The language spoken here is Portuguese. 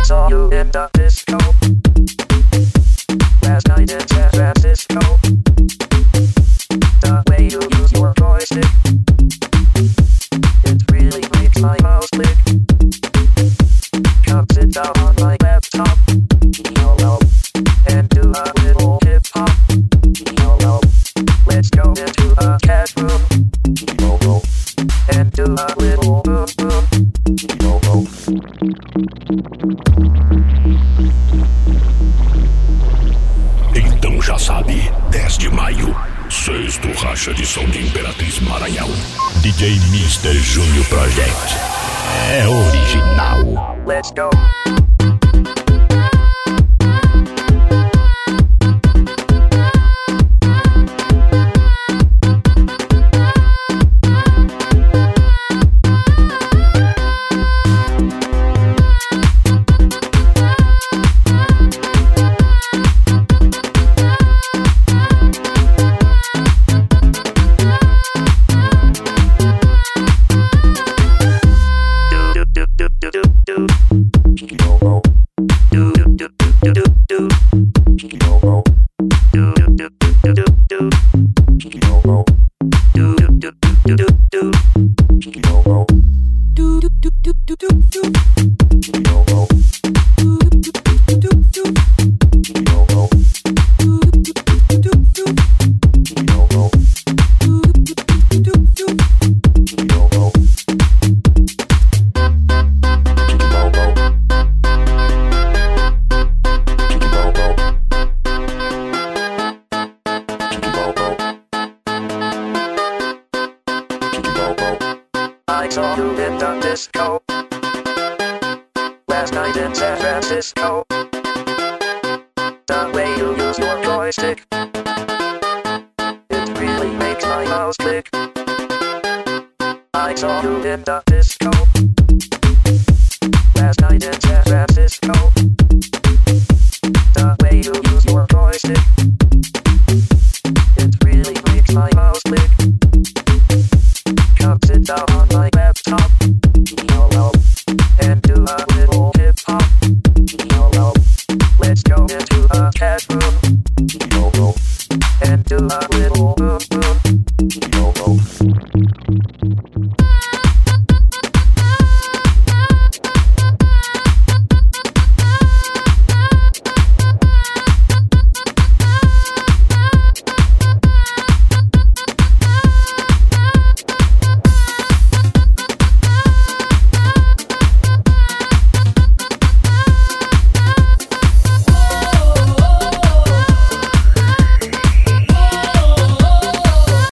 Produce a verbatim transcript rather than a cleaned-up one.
saw you in the disco last night in San Francisco. The way you use your joystick, it really makes my mouse click. Come sit down on my laptop, YOLO, and do a little hip hop, YOLO. Let's go into a cat room, YOLO, and do a little boom boom, YOLO. Então já sabe, dez de maio, sexto racha de som de Imperatriz Maranhão. D J mister Júnior Project. É original. Let's go. I saw you in the disco last night in San Francisco. The way you use your joystick, it really makes my mouse click. I saw you in the disco last night in San